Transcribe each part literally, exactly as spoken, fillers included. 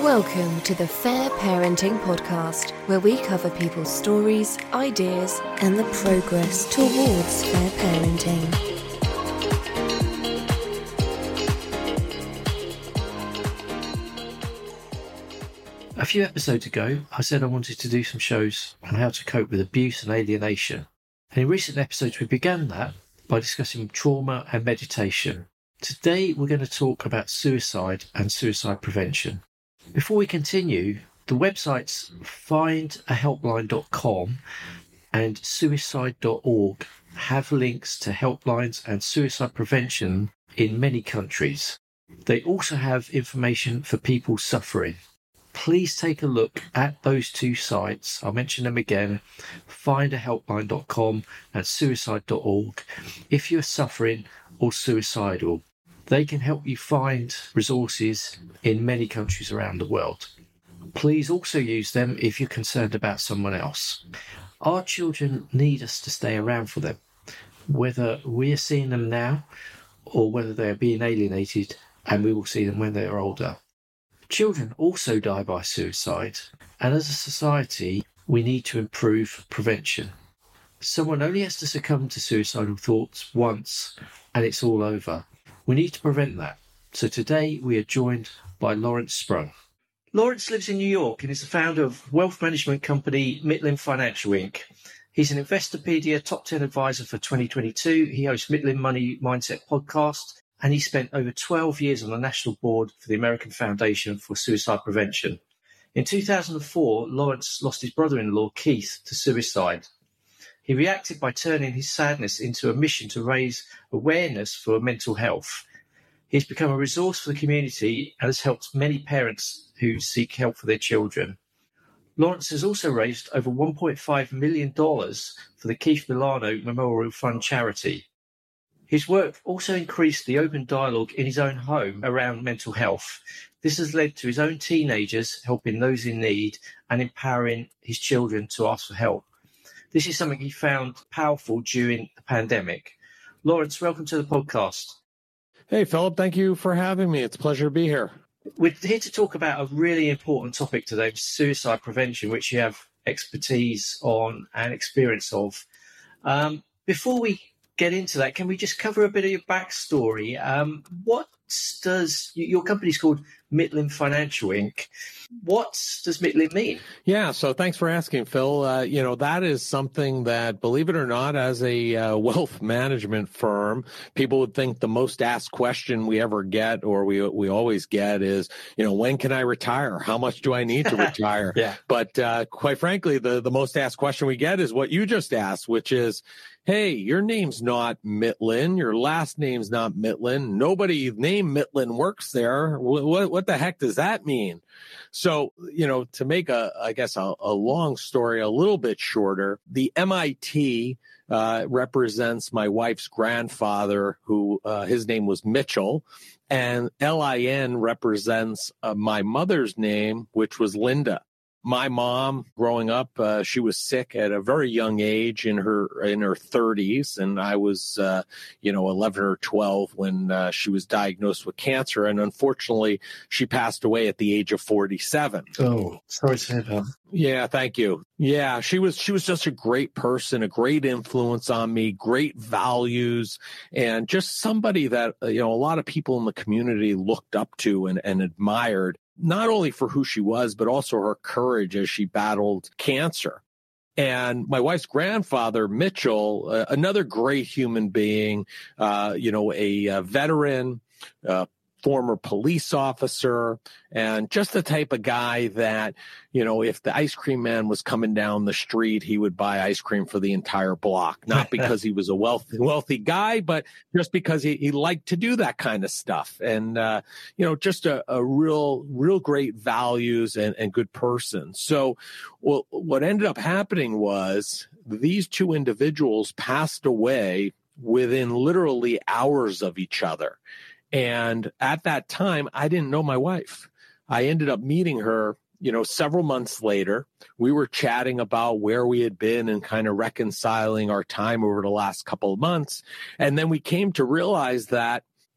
Welcome to the Fair Parenting Podcast, where we cover people's stories, ideas, and the progress towards fair parenting. A few episodes ago, I said I wanted to do some shows on how to cope with abuse and alienation. And in recent episodes, we began that by discussing trauma and meditation. Today, we're going to talk about suicide and suicide prevention. Before we continue, the websites find a helpline dot com and suicide dot org have links to helplines and suicide prevention in many countries. They also have information for people suffering. Please take a look at those two sites. I'll mention them again, find a helpline dot com and suicide dot org. If you're suffering or suicidal, they can help you find resources in many countries around the world. Please also use them if you're concerned about someone else. Our children need us to stay around for them, whether we're seeing them now or whether they're being alienated and we will see them when they are older. Children also die by suicide, and as a society, we need to improve prevention. Someone only has to succumb to suicidal thoughts once and it's all over. We need to prevent that. So today we are joined by Lawrence Sprung. Lawrence lives in New York and is the founder of wealth management company Mitlin Financial Incorporated. He's an Investopedia top ten advisor for twenty twenty-two. He hosts Mitlin Money Mindset podcast, and he spent over twelve years on the national board for the American Foundation for Suicide Prevention. In two thousand four, Lawrence lost his brother-in-law, Keith, to suicide. He reacted by turning his sadness into a mission to raise awareness for mental health. He's become a resource for the community and has helped many parents who seek help for their children. Lawrence has also raised over one point five million dollars for the Keith Milano Memorial Fund charity. His work also increased the open dialogue in his own home around mental health. This has led to his own teenagers helping those in need and empowering his children to ask for help. This is something he found powerful during the pandemic. Lawrence, welcome to the podcast. Hey, Philip, thank you for having me. It's a pleasure to be here. We're here to talk about a really important topic today, suicide prevention, which you have expertise on and experience of. Um, before we get into that, can we just cover a bit of your backstory? Um, what does your company's called Mitlin Financial Incorporated? What does Mitlin mean? Yeah, so thanks for asking, Phil. Uh, you know, that is something that, believe it or not, as a uh, wealth management firm, people would think the most asked question we ever get, or we we always get, is, you know, when can I retire? How much do I need to retire? Yeah. But uh, quite frankly, the, the most asked question we get is what you just asked, which is, hey, your name's not Mitlin. Your last name's not Mitlin. Nobody named Mitlin works there. What, what, what the heck does that mean? So, you know, to make a, I guess, a, a long story a little bit shorter, the M I T uh, represents my wife's grandfather, who uh, his name was Mitchell, and L I N represents uh, my mother's name, which was Linda. My mom, growing up, uh, she was sick at a very young age in her in her thirties, and I was, uh, you know, eleven or twelve when uh, she was diagnosed with cancer, and unfortunately, she passed away at the age of forty-seven. Oh, sorry to hear that. Yeah, thank you. Yeah, she was she was just a great person, a great influence on me, great values, and just somebody that, you know, a lot of people in the community looked up to and, and admired, not only for who she was, but also her courage as she battled cancer. And my wife's grandfather, Mitchell, uh, another great human being, uh, you know, a, a veteran, uh, former police officer, and just the type of guy that, you know, if the ice cream man was coming down the street, he would buy ice cream for the entire block, not because he was a wealthy, wealthy guy, but just because he, he liked to do that kind of stuff. And, uh, you know, just a, a real, real great values and, and good person. So well, what ended up happening was these two individuals passed away within literally hours of each other. And at that time, I didn't know my wife. I ended up meeting her, you know, several months later. We were chatting about where we had been and kind of reconciling our time over the last couple of months. And then we came to realize that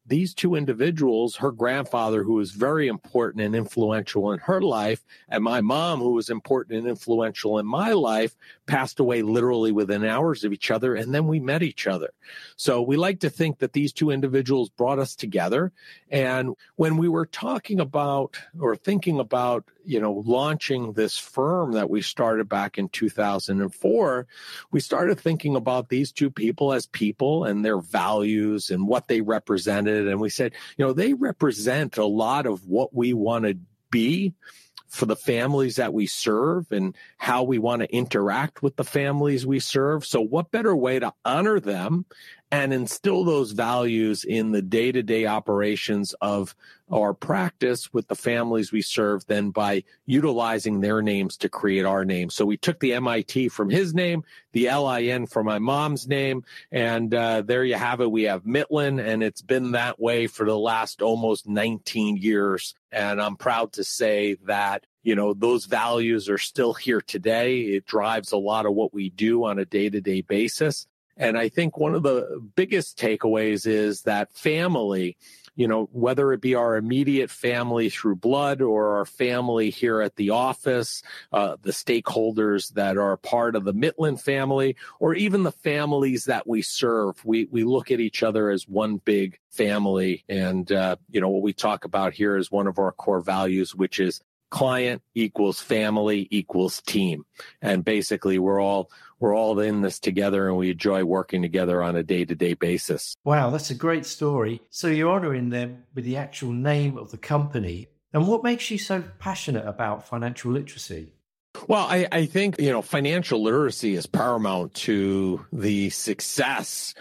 these two individuals, her grandfather, who was very important and influential in her life, and my mom, who was important and influential in my life, passed away literally within hours of each other, and then we met each other. So we like to think that these two individuals brought us together. And when we were talking about or thinking about, you know, launching this firm that we started back in two thousand four, we started thinking about these two people as people and their values and what they represented. And we said, you know, they represent a lot of what we want to be for the families that we serve and how we want to interact with the families we serve. So what better way to honor them and instill those values in the day-to-day operations of our practice with the families we serve than by utilizing their names to create our name. So we took the M I T from his name, the L I N from my mom's name, and uh, there you have it. We have Mitlin, and it's been that way for the last almost nineteen years. And I'm proud to say that, you know, those values are still here today. It drives a lot of what we do on a day-to-day basis. And I think one of the biggest takeaways is that family, you know, whether it be our immediate family through blood or our family here at the office, uh, the stakeholders that are part of the Mitlin family, or even the families that we serve, we, we look at each other as one big family. And, uh, you know, what we talk about here is one of our core values, which is client equals family equals team. And basically we're all we're all in this together, and we enjoy working together on a day-to-day basis. Wow, that's a great story. So you're honoring them with the actual name of the company. And what makes you so passionate about financial literacy? Well, I, I think, you know, financial literacy is paramount to the success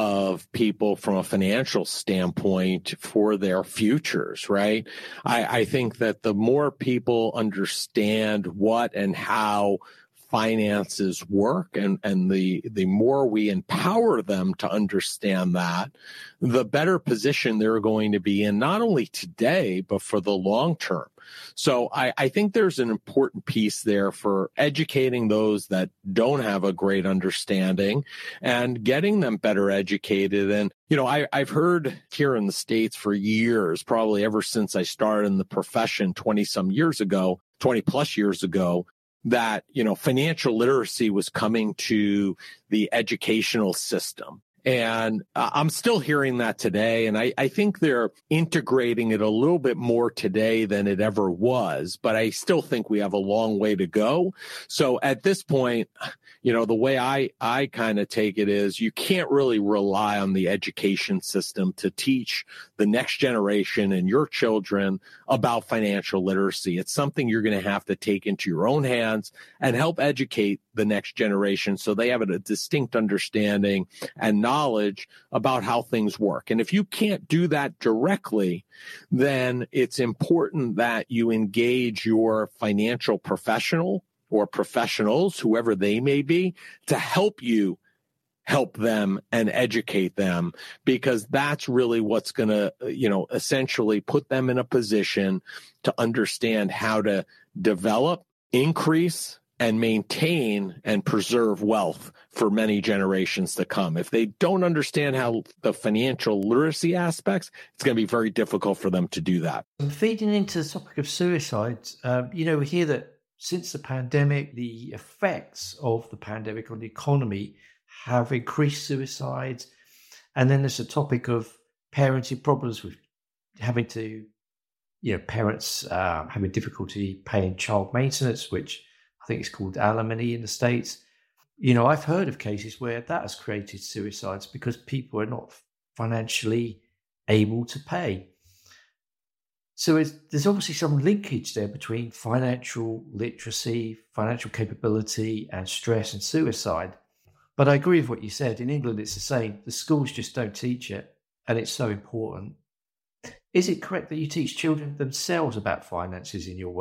of people from a financial standpoint for their futures, right? I, I think that the more people understand what and how finances work, and, and the, the more we empower them to understand that, the better position they're going to be in, not only today, but for the long term. So I, I think there's an important piece there for educating those that don't have a great understanding and getting them better educated. And, you know, I, I've heard here in the States for years, probably ever since I started in the profession twenty some years ago, twenty plus years ago, that, you know, financial literacy was coming to the educational system. And uh, I'm still hearing that today. And I, I think they're integrating it a little bit more today than it ever was. But I still think we have a long way to go. So at this point, you know, the way I, I kind of take it is you can't really rely on the education system to teach the next generation and your children about financial literacy. It's something you're going to have to take into your own hands and help educate the next generation so they have a distinct understanding and knowledge about how things work. And if you can't do that directly, then it's important that you engage your financial professional or professionals, whoever they may be, to help you help them and educate them, because that's really what's going to, you know, essentially put them in a position to understand how to develop, increase, and maintain and preserve wealth for many generations to come. If they don't understand how the financial literacy aspects, it's going to be very difficult for them to do that. And feeding into the topic of suicide, um, you know, we hear that since the pandemic, the effects of the pandemic on the economy have increased suicides. And then there's a topic of parenting problems with having to, you know, parents uh, having difficulty paying child maintenance, which I think it's called alimony in the States. You know, I've heard of cases where that has created suicides because people are not financially able to pay. So it's, there's obviously some linkage there between financial literacy, financial capability, and stress and suicide. But I agree with what you said. In England, it's the same. The schools just don't teach it, and it's so important. Is it correct that you teach children themselves about finances in your work,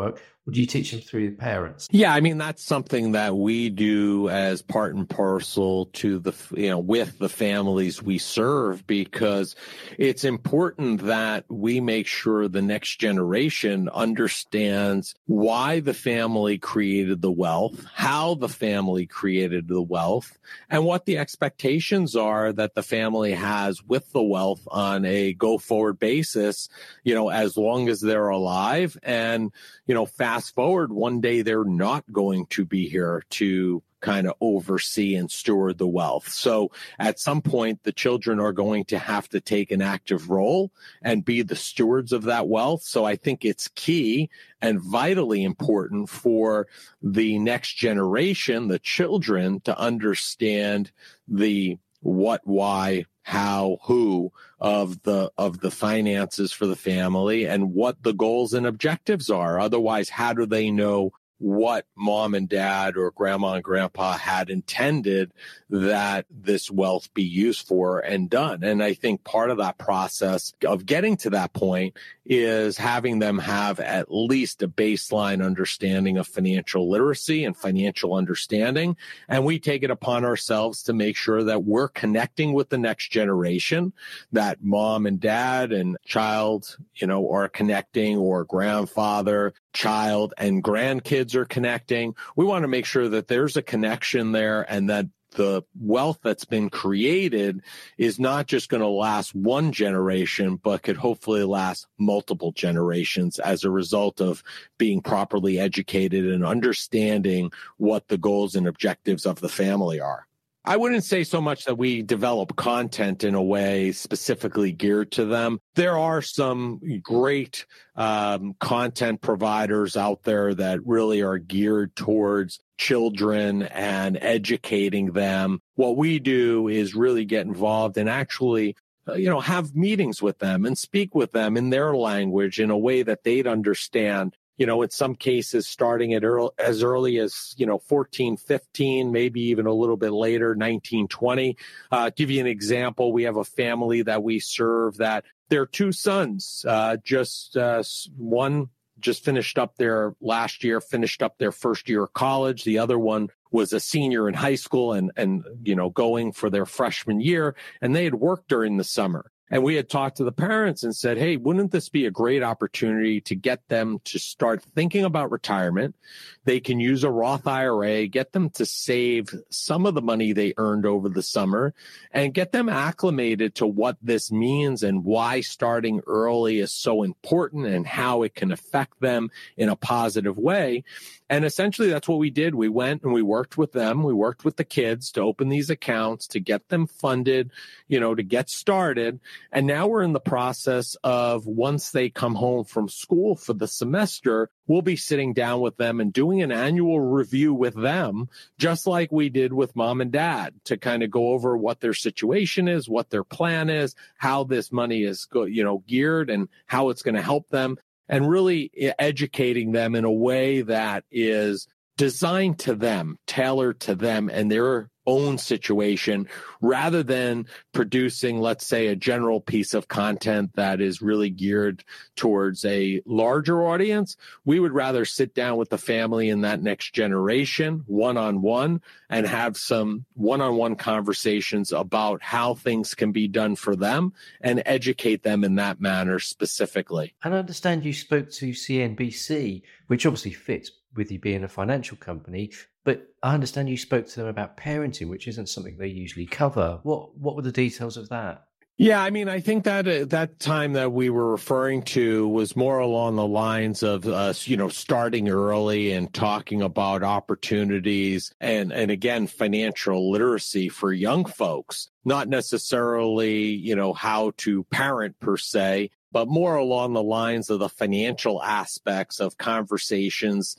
Or do you teach them through the parents? Yeah, I mean, that's something that we do as part and parcel to the, you know, with the families we serve, because it's important that we make sure the next generation understands why the family created the wealth, how the family created the wealth, and what the expectations are that the family has with the wealth on a go-forward basis, you know, as long as they're alive. And, you know, fast forward, one day they're not going to be here to kind of oversee and steward the wealth. So at some point, the children are going to have to take an active role and be the stewards of that wealth. So I think it's key and vitally important for the next generation, the children, to understand the what, why, how, who of the of the finances for the family and what the goals and objectives are. Otherwise, how do they know what mom and dad or grandma and grandpa had intended that this wealth be used for and done? And I think part of that process of getting to that point is having them have at least a baseline understanding of financial literacy and financial understanding. And we take it upon ourselves to make sure that we're connecting with the next generation, that mom and dad and child, you know, are connecting, or grandfather, child, and grandkids are connecting. We want to make sure that there's a connection there, and that the wealth that's been created is not just going to last one generation, but could hopefully last multiple generations as a result of being properly educated and understanding what the goals and objectives of the family are. I wouldn't say so much that we develop content in a way specifically geared to them. There are some great um, content providers out there that really are geared towards children and educating them. What we do is really get involved and actually, uh, you know, have meetings with them and speak with them in their language in a way that they'd understand. You know, in some cases, starting at early, as early as, you know, fourteen, fifteen, maybe even a little bit later, nineteen, twenty. Uh, give you an example. We have a family that we serve that their two sons, uh, just uh, one just finished up their last year, finished up their first year of college. The other one was a senior in high school and, and, you know, going for their freshman year. And they had worked during the summer. And we had talked to the parents and said, hey, wouldn't this be a great opportunity to get them to start thinking about retirement? They can use a Roth I R A, get them to save some of the money they earned over the summer, and get them acclimated to what this means and why starting early is so important and how it can affect them in a positive way. And essentially, that's what we did. We went and we worked with them. We worked with the kids to open these accounts, to get them funded, you know, to get started. And now we're in the process of, once they come home from school for the semester, we'll be sitting down with them and doing an annual review with them, just like we did with mom and dad, to kind of go over what their situation is, what their plan is, how this money is, you know, geared, and how it's going to help them, and really educating them in a way that is designed to them, tailored to them and their own situation, rather than producing, let's say, a general piece of content that is really geared towards a larger audience. We would rather sit down with the family in that next generation one-on-one and have some one-on-one conversations about how things can be done for them and educate them in that manner specifically. And I understand you spoke to C N B C, which obviously fits with you being a financial company, but I understand you spoke to them about parenting, which isn't something they usually cover. What what were the details of that? Yeah, I mean, I think that uh, that time that we were referring to was more along the lines of us, you know, starting early and talking about opportunities and, and again, financial literacy for young folks, not necessarily, you know, how to parent per se, but more along the lines of the financial aspects of conversations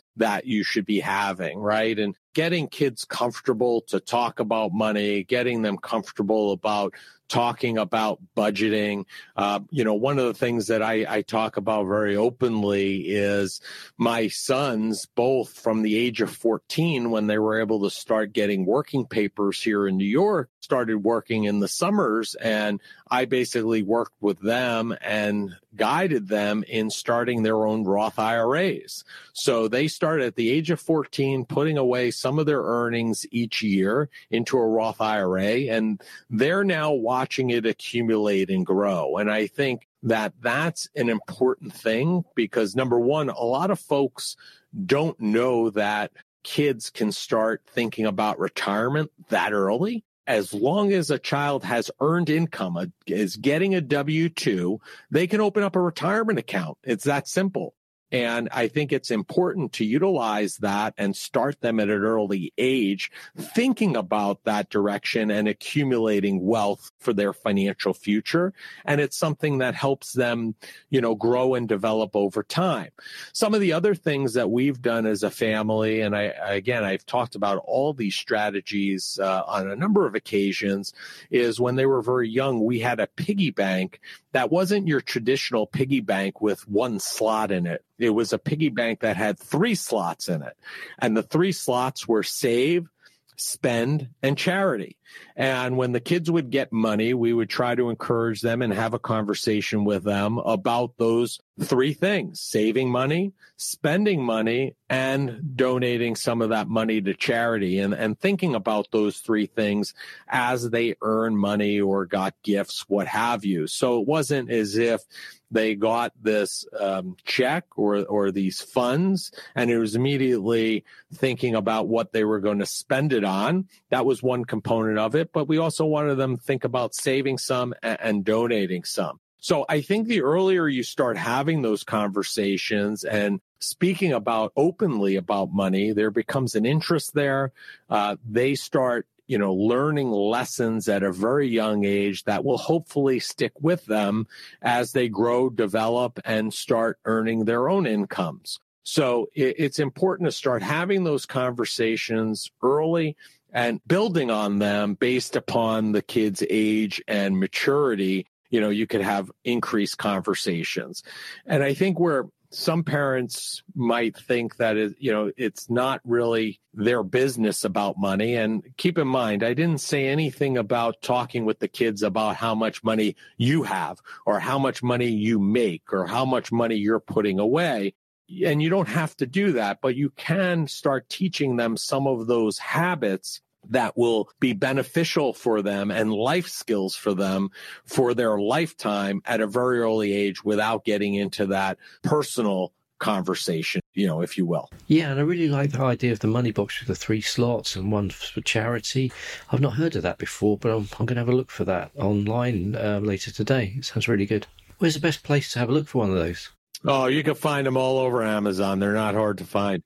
that you should be having, right? And getting kids comfortable to talk about money, getting them comfortable about talking about budgeting. Uh, you know, one of the things that I, I talk about very openly is my sons, both from the age of fourteen, when they were able to start getting working papers here in New York, started working in the summers. And I basically worked with them and guided them in starting their own Roth I R As. So they started at the age of fourteen, putting away some of their earnings each year into a Roth I R A, and they're now watching it accumulate and grow. And I think that that's an important thing because, number one, a lot of folks don't know that kids can start thinking about retirement that early. As long as a child has earned income, is getting a W two, they can open up a retirement account. It's that simple. And I think it's important to utilize that and start them at an early age, thinking about that direction and accumulating wealth for their financial future. And it's something that helps them, you know, grow and develop over time. Some of the other things that we've done as a family, and I, again, I've talked about all these strategies uh, on a number of occasions, is when they were very young, we had a piggy bank that wasn't your traditional piggy bank with one slot in it. It was a piggy bank that had three slots in it. And the three slots were save, spend, and charity. And when the kids would get money, we would try to encourage them and have a conversation with them about those three things: saving money, spending money, and donating some of that money to charity, and, and thinking about those three things as they earn money or got gifts, what have you. So it wasn't as if they got this um, check or or these funds, and it was immediately thinking about what they were going to spend it on. That was one component of it, but we also wanted them to think about saving some and, and donating some. So I think the earlier you start having those conversations and speaking about openly about money, there becomes an interest there. Uh, they start you know, learning lessons at a very young age that will hopefully stick with them as they grow, develop, and start earning their own incomes. So it, it's important to start having those conversations early and building on them based upon the kid's age and maturity. You know, you could have increased conversations. And I think where some parents might think that it, you know, it's not really their business about money. And keep in mind, I didn't say anything about talking with the kids about how much money you have or how much money you make or how much money you're putting away. And you don't have to do that, but you can start teaching them some of those habits that will be beneficial for them and life skills for them for their lifetime at a very early age without getting into that personal conversation, you know, if you will. Yeah, and I really like the idea of the money box with the three slots and one for charity. I've not heard of that before, but I'm, I'm going to have a look for that online uh, later today. It sounds really good. Where's the best place to have a look for one of those? Oh, you can find them all over Amazon. They're not hard to find.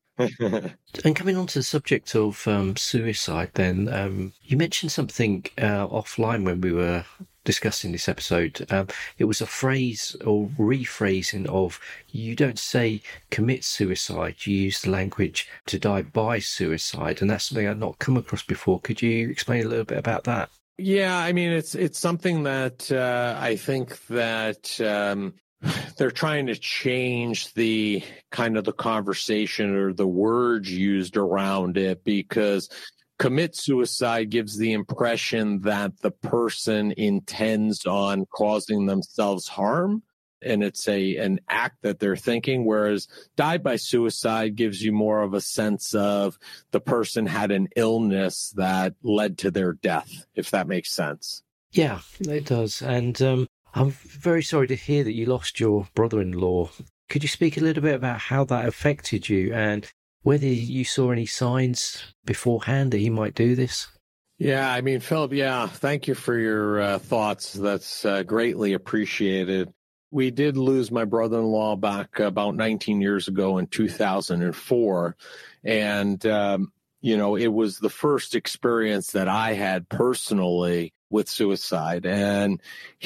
And coming on to the subject of um, suicide, then, um, you mentioned something uh, offline when we were discussing this episode. Um, it was a phrase or rephrasing of, you don't say commit suicide, you use the language to die by suicide. And that's something I've not come across before. Could you explain a little bit about that? Yeah, I mean, it's it's something that uh, I think that um, they're trying to change the kind of the conversation or the words used around it, because commit suicide gives the impression that the person intends on causing themselves harm, and it's a an act that they're thinking, whereas die by suicide gives you more of a sense of the person had an illness that led to their death, if that makes sense. Yeah, it does. And um, I'm very sorry to hear that you lost your brother-in-law. Could you speak a little bit about how that affected you and whether you saw any signs beforehand that he might do this? Yeah, I mean, Philip, yeah, thank you for your uh, thoughts. That's uh, greatly appreciated. We did lose my brother-in-law back about nineteen years ago in two thousand four. And, um, you know, it was the first experience that I had personally with suicide. And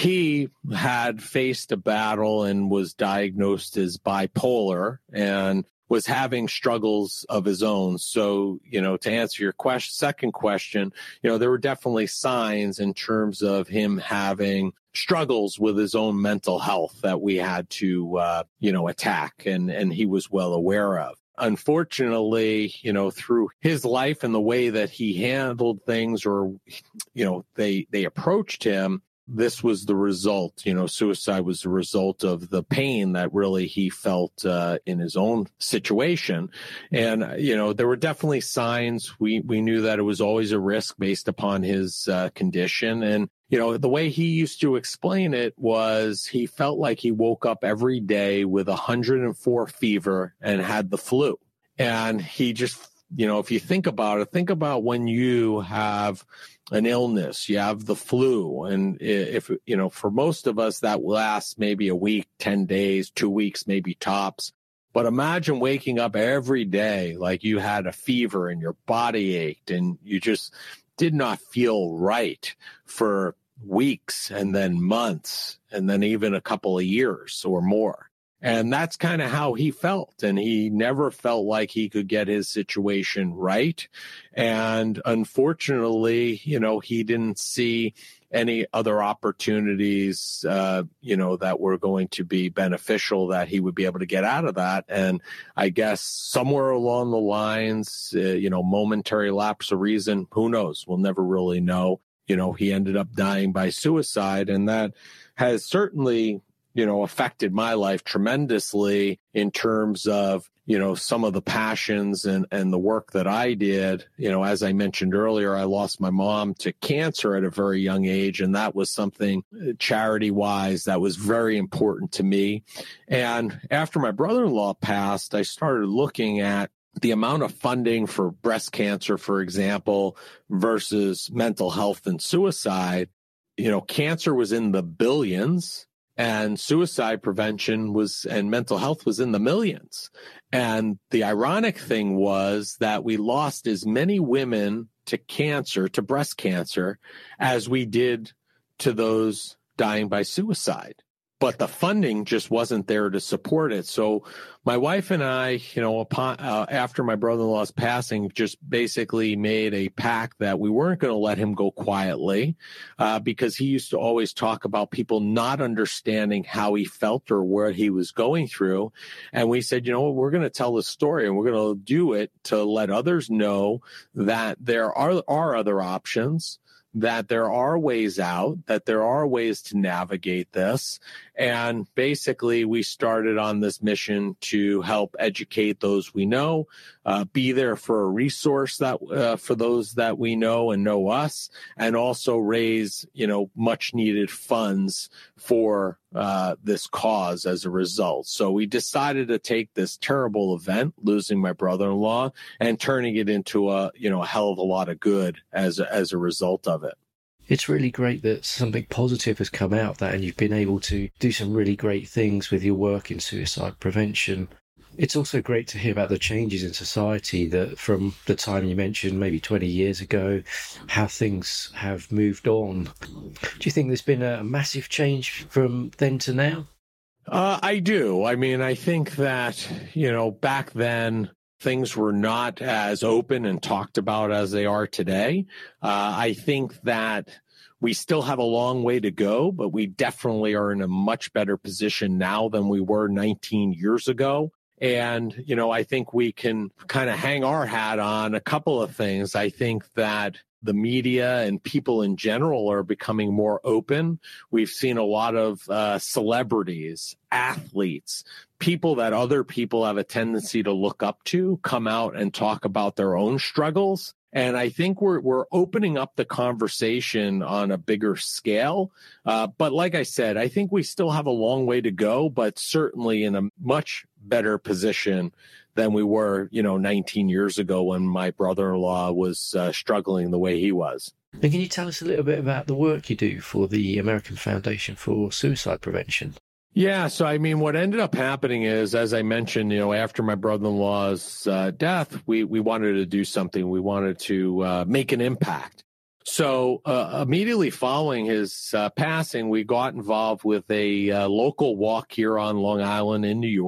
he had faced a battle and was diagnosed as bipolar. And was having struggles of his own. So, you know, to answer your question, second question, you know, there were definitely signs in terms of him having struggles with his own mental health that we had to, uh, you know, attack, and, and he was well aware of. Unfortunately, you know, through his life and the way that he handled things, or, you know, they, they approached him, this was the result. You know, suicide was the result of the pain that really he felt uh, in his own situation. And, you know, there were definitely signs. We, we knew that it was always a risk based upon his uh, condition. And, you know, the way he used to explain it was he felt like he woke up every day with one hundred four fever and had the flu. And he just, you know, if you think about it, think about when you have an illness, you have the flu. And if, you know, for most of us, that lasts maybe a week, ten days, two weeks, maybe tops. But imagine waking up every day like you had a fever and your body ached and you just did not feel right for weeks and then months and then even a couple of years or more. And that's kind of how he felt. And he never felt like he could get his situation right. And unfortunately, you know, he didn't see any other opportunities, uh, you know, that were going to be beneficial that he would be able to get out of that. And I guess somewhere along the lines, uh, you know, momentary lapse of reason, who knows? We'll never really know. You know, he ended up dying by suicide, and that has certainly, you know, affected my life tremendously in terms of, you know, some of the passions and, and the work that I did. You know, as I mentioned earlier, I lost my mom to cancer at a very young age, and that was something charity-wise that was very important to me. And after my brother-in-law passed, I started looking at the amount of funding for breast cancer, for example, versus mental health and suicide. You know, cancer was in the billions, and suicide prevention was, and mental health was in the millions. And the ironic thing was that we lost as many women to cancer, to breast cancer, as we did to those dying by suicide. But the funding just wasn't there to support it. So my wife and I, you know, upon, uh, after my brother-in-law's passing, just basically made a pact that we weren't going to let him go quietly, uh, because he used to always talk about people not understanding how he felt or what he was going through. And we said, you know what, we're going to tell the story, and we're going to do it to let others know that there are, are other options, that there are ways out, that there are ways to navigate this. And basically, we started on this mission to help educate those we know, uh, be there for a resource that uh, for those that we know and know us, and also raise, you know, much needed funds for uh, this cause as a result. So we decided to take this terrible event, losing my brother-in-law, and turning it into a, you know, a hell of a lot of good as a, as a result of it. It's really great that something positive has come out of that, and you've been able to do some really great things with your work in suicide prevention. It's also great to hear about the changes in society that from the time you mentioned, maybe twenty years ago, how things have moved on. Do you think there's been a massive change from then to now? Uh, I do. I mean, I think that, you know, back then, things were not as open and talked about as they are today. Uh, I think that we still have a long way to go, but we definitely are in a much better position now than we were nineteen years ago. And, you know, I think we can kind of hang our hat on a couple of things. I think that the media and people in general are becoming more open. We've seen a lot of uh, celebrities, athletes, people that other people have a tendency to look up to come out and talk about their own struggles. And I think we're we're opening up the conversation on a bigger scale. Uh, but like I said, I think we still have a long way to go, but certainly in a much better position than we were, you know, nineteen years ago when my brother-in-law was uh, struggling the way he was. And can you tell us a little bit about the work you do for the American Foundation for Suicide Prevention? Yeah. So, I mean, what ended up happening is, as I mentioned, you know, after my brother-in-law's uh, death, we, we wanted to do something. We wanted to uh, make an impact. So uh, immediately following his uh, passing, we got involved with a uh, local walk here on Long Island in New York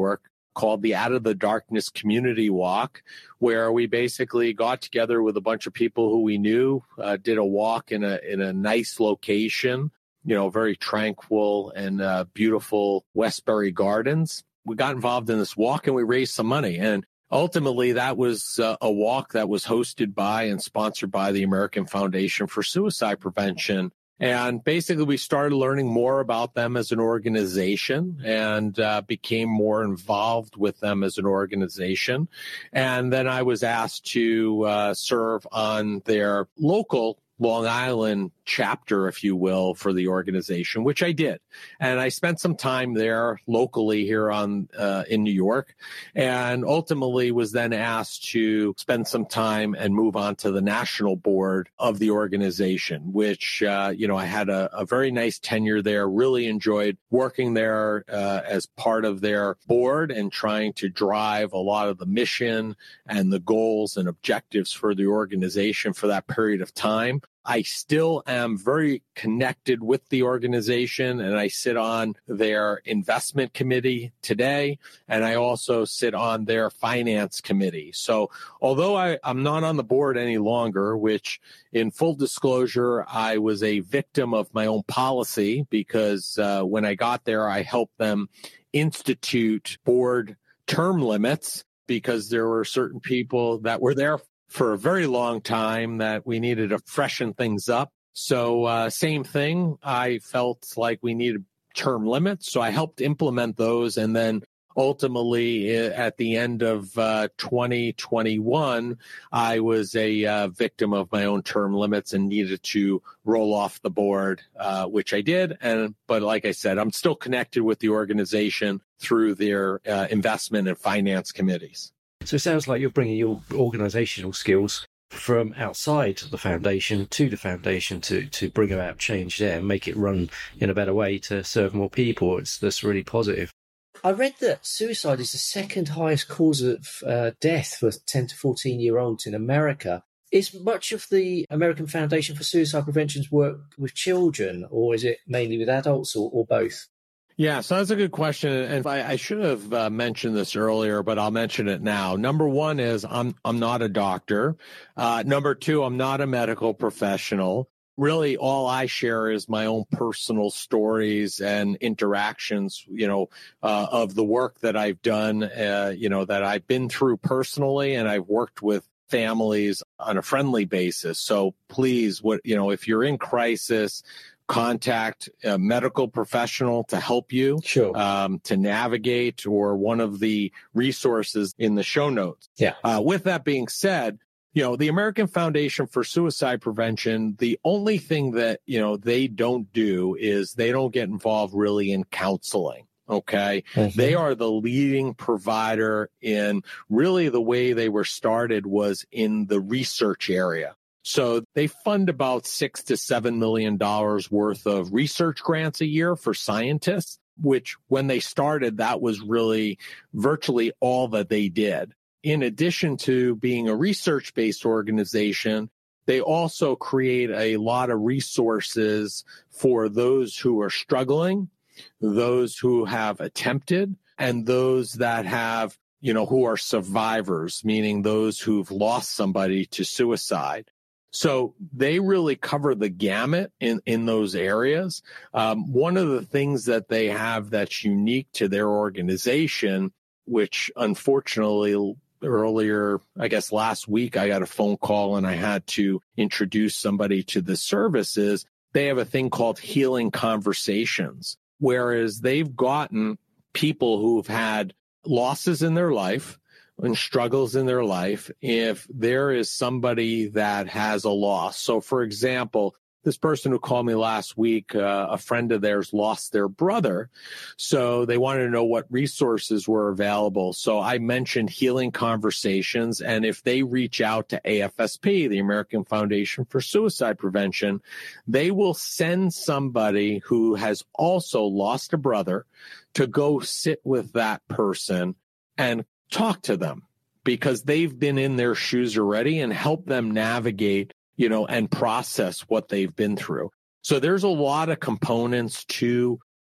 called the Out of the Darkness Community Walk, where we basically got together with a bunch of people who we knew, uh, did a walk in a in a nice location, you know, very tranquil and uh, beautiful Westbury Gardens. We got involved in this walk and we raised some money. And ultimately, that was uh, a walk that was hosted by and sponsored by the American Foundation for Suicide Prevention. And basically, we started learning more about them as an organization and uh, became more involved with them as an organization. And then I was asked to uh, serve on their local Long Island chapter, if you will, for the organization, which I did. And I spent some time there locally here on uh, in New York, and ultimately was then asked to spend some time and move on to the national board of the organization, which, uh, you know, I had a, a very nice tenure there, really enjoyed working there uh, as part of their board and trying to drive a lot of the mission and the goals and objectives for the organization for that period of time. I still am very connected with the organization, and I sit on their investment committee today, and I also sit on their finance committee. So although I, I'm not on the board any longer, which in full disclosure, I was a victim of my own policy because uh, when I got there, I helped them institute board term limits because there were certain people that were there for a very long time that we needed to freshen things up. So uh, same thing, I felt like we needed term limits. So I helped implement those. And then ultimately at the end of uh, twenty twenty-one, I was a uh, victim of my own term limits and needed to roll off the board, uh, which I did. And but like I said, I'm still connected with the organization through their uh, investment and finance committees. So it sounds like you're bringing your organisational skills from outside the foundation to the foundation to, to bring about change there and make it run in a better way to serve more people. It's that's really positive. I read that suicide is the second highest cause of uh, death for ten to fourteen year olds in America. Is much of the American Foundation for Suicide Prevention's work with children, or is it mainly with adults, or, or both? Yeah, so that's a good question. And I, I should have uh, mentioned this earlier, but I'll mention it now. Number one is I'm I'm not a doctor. Uh, number two, I'm not a medical professional. Really, all I share is my own personal stories and interactions, you know, uh, of the work that I've done, uh, you know, that I've been through personally, and I've worked with families on a friendly basis. So please, what you know, if you're in crisis, contact a medical professional to help you, sure. um, to navigate, or one of the resources in the show notes. Yeah. Uh, with that being said, you know, the American Foundation for Suicide Prevention, the only thing that, you know, they don't do is they don't get involved really in counseling. Okay. Mm-hmm. They are the leading provider in really the way they were started was in the research area. So they fund about six to seven million dollars worth of research grants a year for scientists, which when they started, that was really virtually all that they did. In addition to being a research-based organization, they also create a lot of resources for those who are struggling, those who have attempted, and those that have, you know, who are survivors, meaning those who've lost somebody to suicide. So they really cover the gamut in, in those areas. Um, one of the things that they have that's unique to their organization, which unfortunately earlier, I guess last week, I got a phone call and I had to introduce somebody to the service, is they have a thing called Healing Conversations, whereas they've gotten people who've had losses in their life and struggles in their life, if there is somebody that has a loss. So, for example, this person who called me last week, uh, a friend of theirs lost their brother. So they wanted to know what resources were available. So I mentioned Healing Conversations. And if they reach out to A F S P, the American Foundation for Suicide Prevention, they will send somebody who has also lost a brother to go sit with that person and talk to them, because they've been in their shoes already, and help them navigate, you know, and process what they've been through. So there's a lot of components to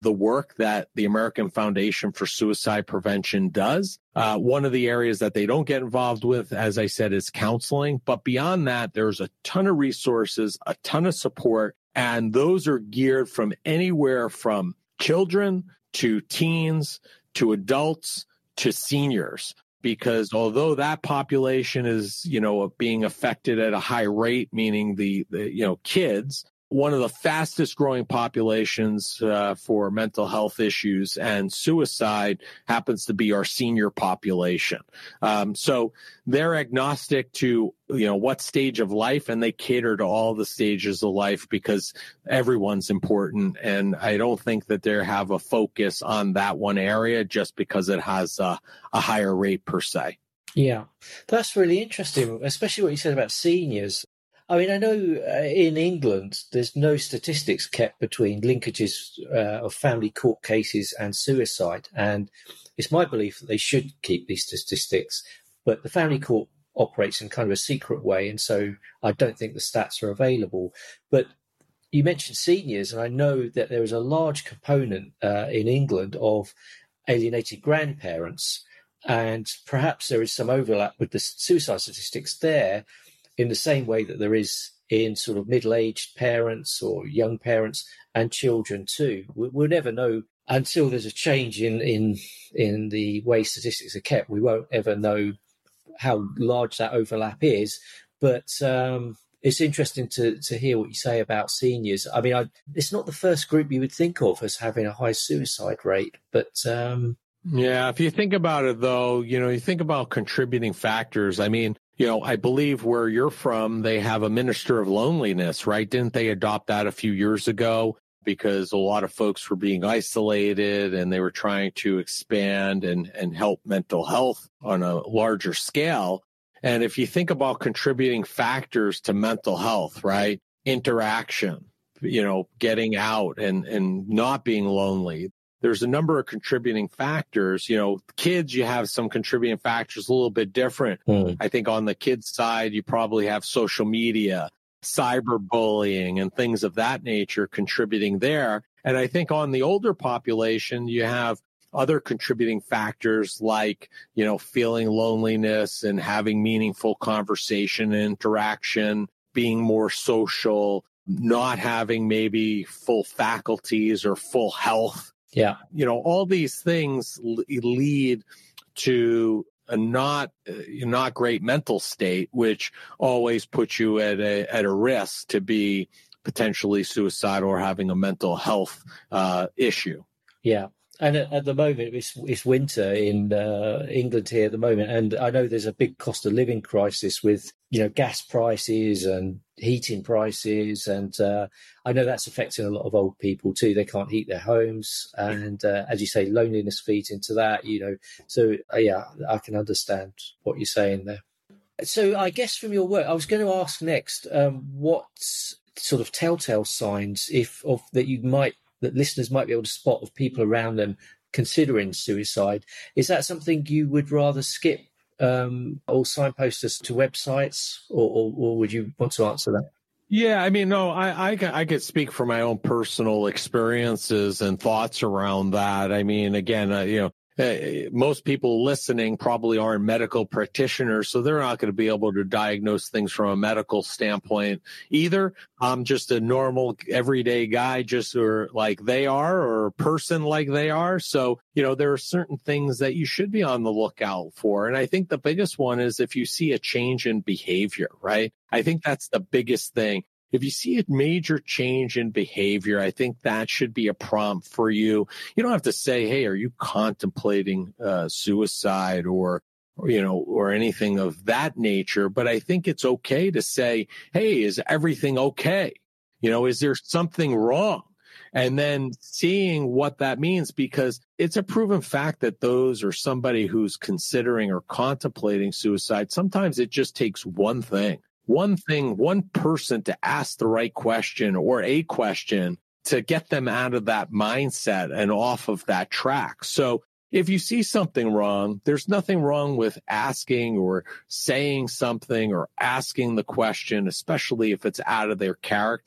the work that the American Foundation for Suicide Prevention does. Uh, one of the areas that they don't get involved with, as I said, is counseling. But beyond that, there's a ton of resources, a ton of support, and those are geared from anywhere from children to teens to adults to seniors. Because although that population is, you know, being affected at a high rate, meaning the, the you know, kids, one of the fastest growing populations uh, for mental health issues and suicide happens to be our senior population. Um, so they're agnostic to, you know, what stage of life, and they cater to all the stages of life because everyone's important. And I don't think that they have a focus on that one area just because it has a, a higher rate per se. Yeah, that's really interesting, especially what you said about seniors. I mean, I know uh, in England, there's no statistics kept between linkages uh, of family court cases and suicide. And it's my belief that they should keep these statistics. But the family court operates in kind of a secret way. And so I don't think the stats are available. But you mentioned seniors, and I know that there is a large component uh, in England of alienated grandparents. And perhaps there is some overlap with the suicide statistics there, in the same way that there is in sort of middle-aged parents or young parents and children too. We'll never know until there's a change in, in, in the way statistics are kept. We won't ever know how large that overlap is. But um, it's interesting to, to hear what you say about seniors. I mean, I, it's not the first group you would think of as having a high suicide rate, but... Um, yeah, if you think about it, though, you know, you think about contributing factors. I mean, you know, I believe where you're from, they have a minister of loneliness, right? Didn't they adopt that a few years ago? Because a lot of folks were being isolated and they were trying to expand and, and help mental health on a larger scale. And if you think about contributing factors to mental health, right? Interaction, you know, getting out and, and not being lonely. There's a number of contributing factors. You know, kids, you have some contributing factors a little bit different. Mm. I think on the kids' side, you probably have social media, cyberbullying, and things of that nature contributing there. And I think on the older population, you have other contributing factors like, you know, feeling loneliness and having meaningful conversation and interaction, being more social, not having maybe full faculties or full health. Yeah. You know, all these things lead to a not uh, not great mental state, which always puts you at a at a risk to be potentially suicidal or having a mental health uh, issue. Yeah. And at, at the moment, it's, it's winter in uh, England here at the moment. And I know there's a big cost of living crisis with, you know, gas prices and heating prices. And uh, I know that's affecting a lot of old people too. They can't heat their homes. And uh, as you say, loneliness feeds into that, you know. So, uh, yeah, I can understand what you're saying there. So I guess from your work, I was going to ask next, um, what sort of telltale signs if of that you might that listeners might be able to spot of people around them considering suicide. Is that something you would rather skip um, or signpost us to websites, or, or, or would you want to answer that? Yeah, I mean, no, I, I, I could speak from my own personal experiences and thoughts around that. I mean, again, uh, you know, Uh, most people listening probably aren't medical practitioners, so they're not going to be able to diagnose things from a medical standpoint either. I'm just a normal, everyday guy, just or like they are, or a person like they are. So, you know, there are certain things that you should be on the lookout for. And I think the biggest one is if you see a change in behavior, right? I think that's the biggest thing. If you see a major change in behavior, I think that should be a prompt for you. You don't have to say, hey, are you contemplating uh, suicide or, or, you know, or anything of that nature? But I think it's okay to say, hey, is everything okay? You know, is there something wrong? And then seeing what that means, because it's a proven fact that those or somebody who's considering or contemplating suicide, sometimes it just takes one thing. One thing, one person to ask the right question or a question to get them out of that mindset and off of that track. So if you see something wrong, there's nothing wrong with asking or saying something or asking the question, especially if it's out of their character.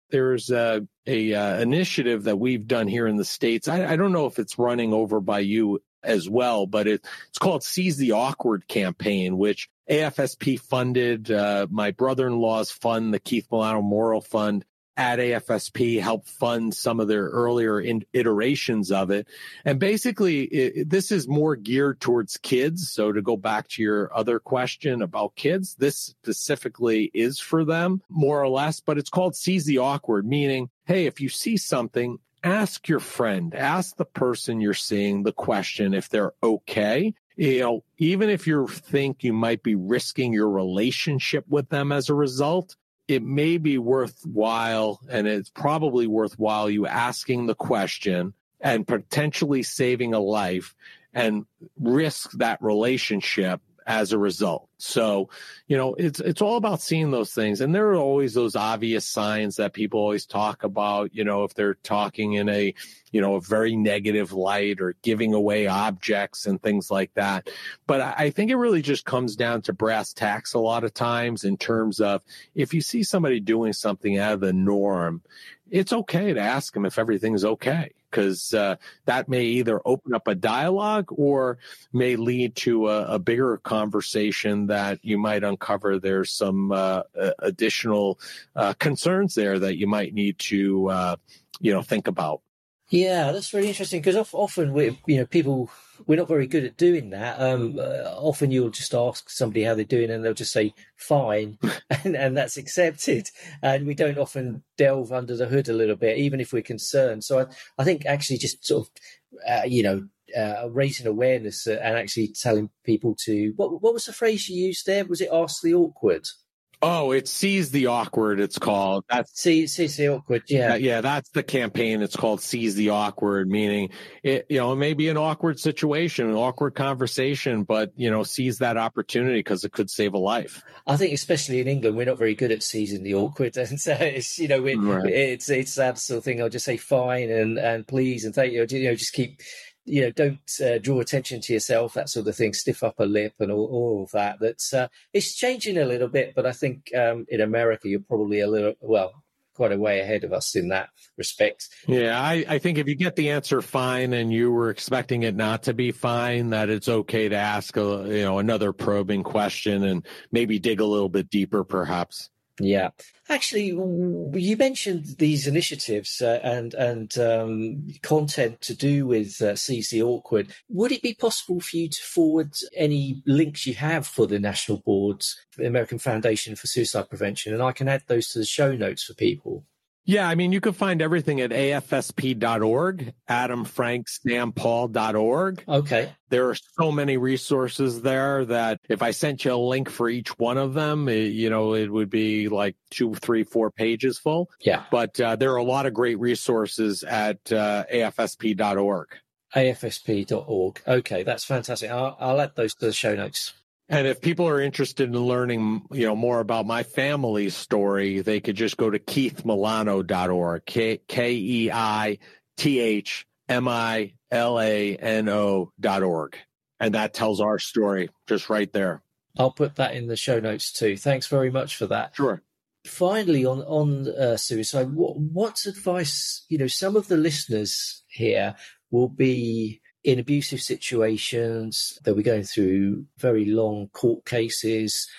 there's a, a uh, initiative that we've done here in the States. I, I don't know if it's running over by you as well, but it, it's called Seize the Awkward campaign, which A F S P funded. Uh, my brother-in-law's fund, the Keith Milano Moral Fund, at A F S P helped fund some of their earlier in, iterations of it. And basically, it, this is more geared towards kids. So to go back to your other question about kids, this specifically is for them, more or less, but it's called Seize the Awkward, meaning, hey, if you see something, ask your friend, ask the person you're seeing the question if they're okay. You know, even if you think you might be risking your relationship with them as a result, it may be worthwhile, and it's probably worthwhile you asking the question and potentially saving a life and risk that relationship as a result. So, you know, it's it's all about seeing those things. And there are always those obvious signs that people always talk about, you know, if they're talking in a, you know, a very negative light or giving away objects and things like that. But I think it really just comes down to brass tacks a lot of times in terms of if you see somebody doing something out of the norm, it's okay to ask them if everything's okay, because uh, that may either open up a dialogue or may lead to a, a bigger conversation that you might uncover there's some uh, additional uh, concerns there that you might need to, uh, you know, think about. Yeah, that's really interesting because often we, you know, people, we're not very good at doing that. Um, uh, often you'll just ask somebody how they're doing and they'll just say fine, and, and that's accepted. And we don't often delve under the hood a little bit, even if we're concerned. So I, I think actually just sort of, uh, you know, uh, raising awareness and actually telling people to, what, what was the phrase you used there? Was it ask the awkward? Oh, it's Seize the Awkward, it's called. That's Seize, seize the Awkward, yeah. Yeah, that's the campaign. It's called Seize the Awkward, meaning, it, you know, it may be an awkward situation, an awkward conversation, but, you know, seize that opportunity because it could save a life. I think especially in England, we're not very good at seizing the awkward. And so it's, you know, it, right. it's it's that sort of thing. I'll just say fine and, and please and thank you. You know, just keep... You know, don't uh, draw attention to yourself, that sort of thing, stiff upper lip and all, all of that. That's uh, it's changing a little bit, but I think um, in America, you're probably a little, well, quite a way ahead of us in that respect. Yeah, I, I think if you get the answer fine and you were expecting it not to be fine, that it's okay to ask, a, you know, another probing question and maybe dig a little bit deeper, perhaps. Yeah. Actually, you mentioned these initiatives uh, and and um, content to do with uh, Seize the Awkward. Would it be possible for you to forward any links you have for the National Boards, the American Foundation for Suicide Prevention, and I can add those to the show notes for people? Yeah, I mean, you can find everything at A F S P dot org, adam frank sam paul dot org. Okay. There are so many resources there that if I sent you a link for each one of them, it, you know, it would be like two, three, four pages full. Yeah. But uh, there are a lot of great resources at uh, A F S P dot org. A F S P dot org. Okay, that's fantastic. I'll, I'll add those to the show notes. And if people are interested in learning, you know, more about my family's story, they could just go to keith milano dot org, K E I T H M I L A N O dot org. And that tells our story just right there. I'll put that in the show notes too. Thanks very much for that. Sure. Finally, on, on uh, suicide, what, what's advice, you know, some of the listeners here will be in abusive situations, they'll be going through very long court cases.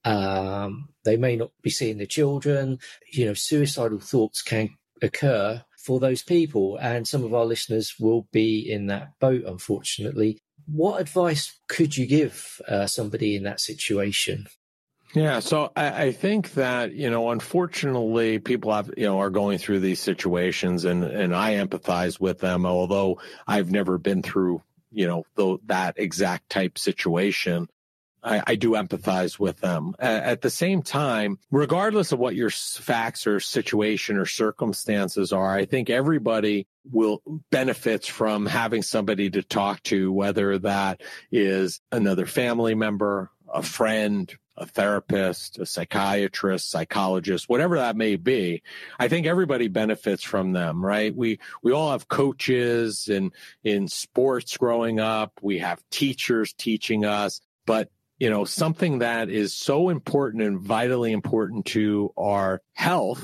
Um, they may not be seeing their children. You know, suicidal thoughts can occur for those people. And some of our listeners will be in that boat, unfortunately. What advice could you give uh, somebody in that situation? Yeah, so I, I think that, you know, unfortunately, people have, you know, are going through these situations, and, and I empathize with them, although I've never been through, you know, the, that exact type situation. I, I do empathize with them. At, at the same time, regardless of what your facts or situation or circumstances are, I think everybody will benefits from having somebody to talk to, whether that is another family member, a friend, a therapist, a psychiatrist, psychologist, whatever that may be. I think everybody benefits from them, right? We we all have coaches in in sports growing up. We have teachers teaching us, but you know, something that is so important and vitally important to our health,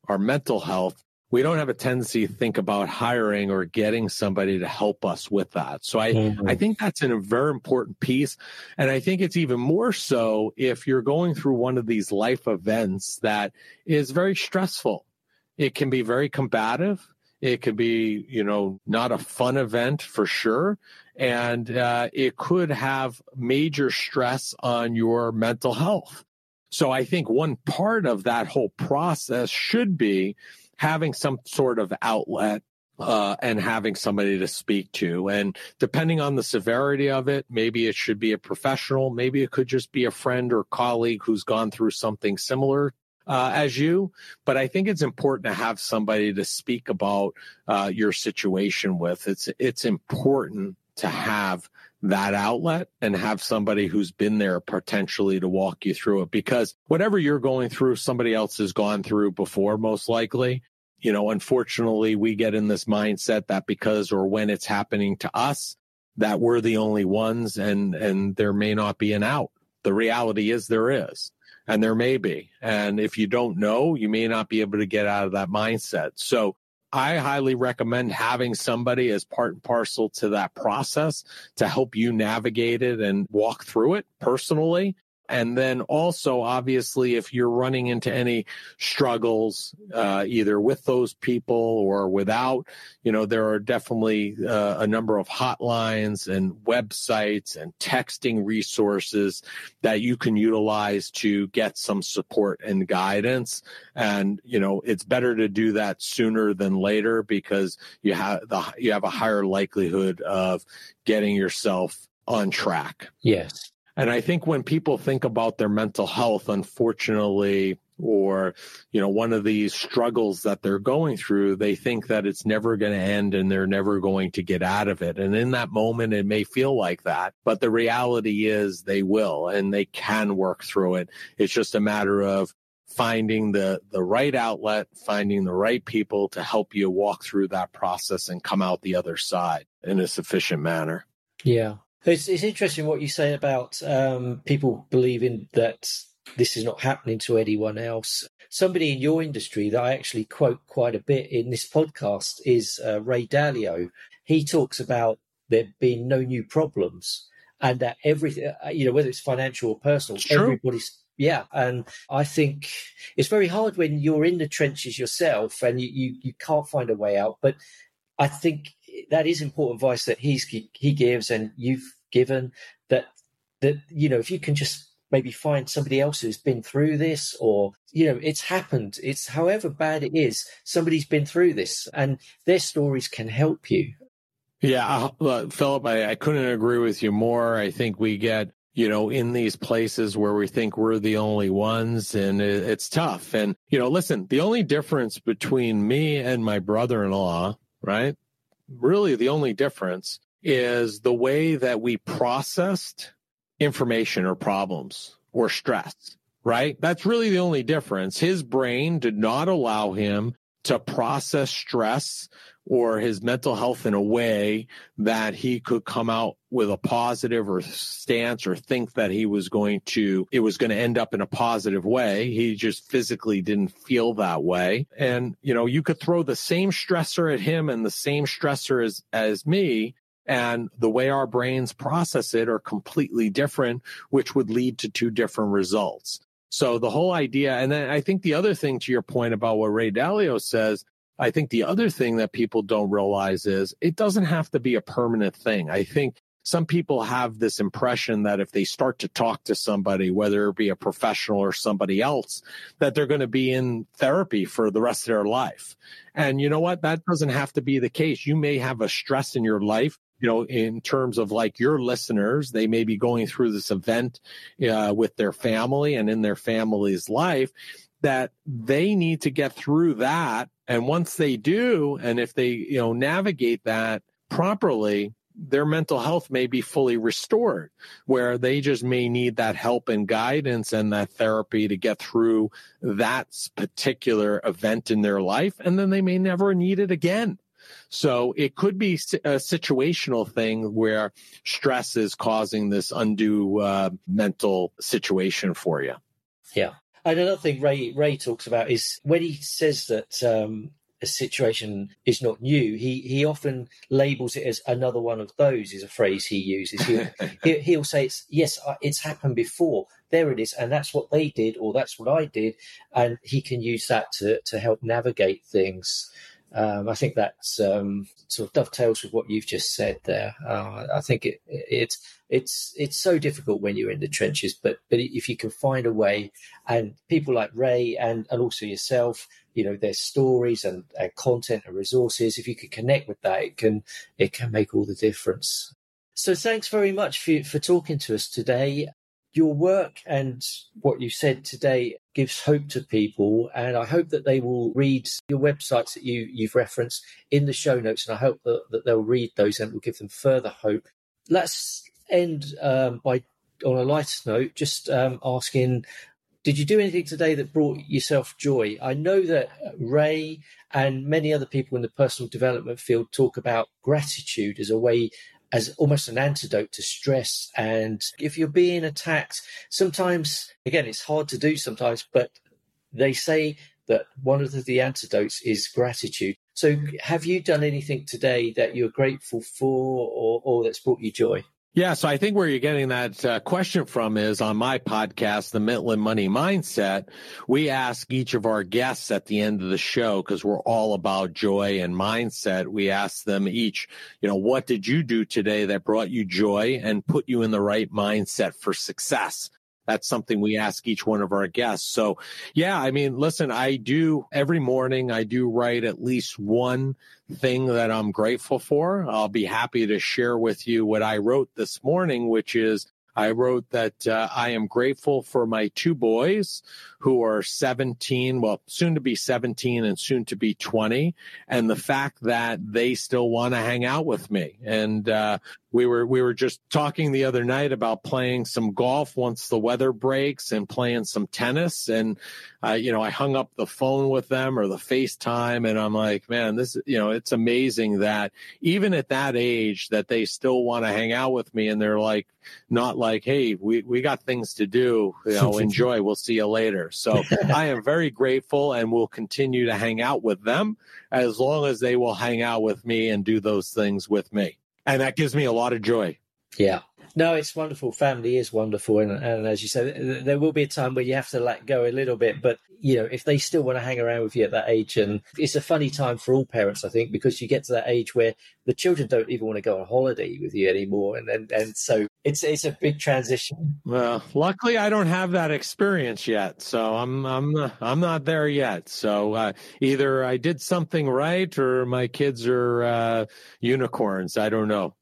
our mental health, we don't have a tendency to think about hiring or getting somebody to help us with that. So I, mm-hmm. I think that's a very important piece. And I think it's even more so if you're going through one of these life events that is very stressful. It can be very combative. It could be, you know, not a fun event for sure. And uh, it could have major stress on your mental health. So I think one part of that whole process should be having some sort of outlet uh, and having somebody to speak to. And depending on the severity of it, maybe it should be a professional. Maybe it could just be a friend or colleague who's gone through something similar uh, as you. But I think it's important to have somebody to speak about uh, your situation with. It's it's important to have that outlet and have somebody who's been there potentially to walk you through it, because whatever you're going through, somebody else has gone through before, most likely. You know, unfortunately, we get in this mindset that because or when it's happening to us, that we're the only ones and, and there may not be an out. The reality is there is, and there may be. And if you don't know, you may not be able to get out of that mindset. So I highly recommend having somebody as part and parcel to that process to help you navigate it and walk through it personally. And then also, obviously, if you're running into any struggles, uh, either with those people or without, you know, there are definitely uh, a number of hotlines and websites and texting resources that you can utilize to get some support and guidance. And, you know, it's better to do that sooner than later because you have the you have a higher likelihood of getting yourself on track. Yes. And I think when people think about their mental health, unfortunately, or, you know, one of these struggles that they're going through, they think that it's never going to end and they're never going to get out of it. And in that moment, it may feel like that, but the reality is they will, and they can work through it. It's just a matter of finding the, the right outlet, finding the right people to help you walk through that process and come out the other side in a sufficient manner. Yeah. It's, it's interesting what you say about um, people believing that this is not happening to anyone else. Somebody in your industry that I actually quote quite a bit in this podcast is uh, Ray Dalio. He talks about there being no new problems and that everything, you know, whether it's financial or personal, it's true. Everybody's, yeah. And I think it's very hard when you're in the trenches yourself and you, you, you can't find a way out. But I think that is important advice that he's he gives and you've given, that that you know, if you can just maybe find somebody else who's been through this, or you know, it's happened, it's however bad it is, somebody's been through this and their stories can help you. Yeah, uh, Philip, I, I couldn't agree with you more. I think we get, you know, in these places where we think we're the only ones, and it, it's tough. And, you know, listen, the only difference between me and my brother-in-law, right, really the only difference is the way that we processed information or problems or stress, right? That's really the only difference. His brain did not allow him to process stress or his mental health in a way that he could come out with a positive or stance or think that he was going to, it was going to end up in a positive way. He just physically didn't feel that way. And, you know, you could throw the same stressor at him and the same stressor as, as me, and the way our brains process it are completely different, which would lead to two different results. So the whole idea, and then I think the other thing to your point about what Ray Dalio says, I think the other thing that people don't realize is it doesn't have to be a permanent thing. I think some people have this impression that if they start to talk to somebody, whether it be a professional or somebody else, that they're going to be in therapy for the rest of their life. And you know what? That doesn't have to be the case. You may have a stress in your life. You know, in terms of like your listeners, they may be going through this event uh, with their family and in their family's life that they need to get through that. And once they do, and if they, you know, navigate that properly, their mental health may be fully restored, where they just may need that help and guidance and that therapy to get through that particular event in their life. And then they may never need it again. So it could be a situational thing where stress is causing this undue uh, mental situation for you. Yeah. And another thing Ray Ray talks about is when he says that um, a situation is not new, he he often labels it as another one of those. Is a phrase he uses. He'll, he, he'll say, it's, "Yes, it's happened before. There it is, and that's what they did, or that's what I did," and he can use that to to help navigate things. Um, I think that um, sort of dovetails with what you've just said there. Uh, I think it, it, it's it's it's so difficult when you're in the trenches, but but if you can find a way, and people like Ray and, and also yourself, you know, there's stories and, and content and resources. If you can connect with that, it can it can make all the difference. So thanks very much for for talking to us today. Your work and what you said today gives hope to people, and I hope that they will read your websites that you, you've referenced in the show notes, and I hope that, that they'll read those and it will give them further hope. Let's end um, by on a lighter note, just um, asking, did you do anything today that brought yourself joy? I know that Ray and many other people in the personal development field talk about gratitude as a way, as almost an antidote to stress. And if you're being attacked, sometimes, again, it's hard to do sometimes, but they say that one of the, the antidotes is gratitude. So have you done anything today that you're grateful for, or, or that's brought you joy? Yeah, so I think where you're getting that uh, question from is on my podcast, The Midland Money Mindset. We ask each of our guests at the end of the show, because we're all about joy and mindset. We ask them each, you know, what did you do today that brought you joy and put you in the right mindset for success? That's something we ask each one of our guests. So, yeah, I mean, listen, I do every morning, I do write at least one thing that I'm grateful for. I'll be happy to share with you what I wrote this morning, which is I wrote that uh, I am grateful for my two boys who are seventeen, well, soon to be seventeen and soon to be twenty, and the fact that they still want to hang out with me. And uh, we were we were just talking the other night about playing some golf once the weather breaks and playing some tennis. And, uh, you know, I hung up the phone with them or the FaceTime, and I'm like, man, this, you know, it's amazing that even at that age that they still want to hang out with me. And they're like, not like, hey, we, we got things to do, you know, enjoy, we'll see you later. So I am very grateful and will continue to hang out with them as long as they will hang out with me and do those things with me. And that gives me a lot of joy. Yeah. No, it's wonderful. Family is wonderful. And, and as you say, there will be a time where you have to let go a little bit. But, you know, if they still want to hang around with you at that age, and it's a funny time for all parents, I think, because you get to that age where the children don't even want to go on holiday with you anymore. And and, and so it's it's a big transition. Well, luckily, I don't have that experience yet. So I'm I'm I'm not there yet. So uh, either I did something right or my kids are uh, unicorns. I don't know.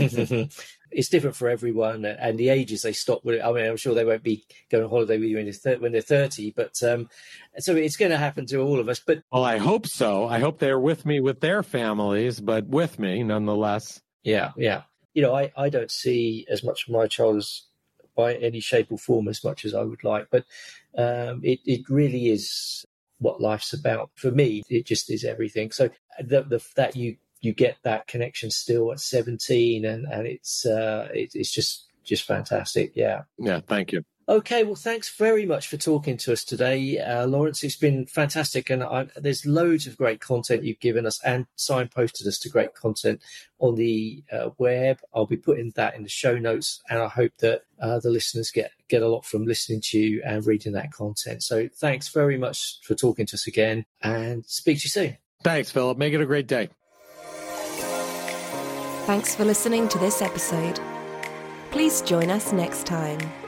It's different for everyone, and the ages they stop with it. I mean, I'm sure they won't be going on holiday with you when they're, when they're thirty, but um, so it's going to happen to all of us. But well, I hope so. I hope they're with me with their families, but with me nonetheless. Yeah, yeah. You know, I, I don't see as much of my child as by any shape or form as much as I would like, but um, it, it really is what life's about. For me, it just is everything. So the, the that you you get that connection still at seventeen, and, and it's uh, it, it's just just fantastic. Yeah. Yeah. Thank you. Okay. Well, thanks very much for talking to us today, uh, Lawrence. It's been fantastic. And I, there's loads of great content you've given us and signposted us to great content on the uh, web. I'll be putting that in the show notes, and I hope that uh, the listeners get, get a lot from listening to you and reading that content. So thanks very much for talking to us again, and speak to you soon. Thanks, Philip. Make it a great day. Thanks for listening to this episode. Please join us next time.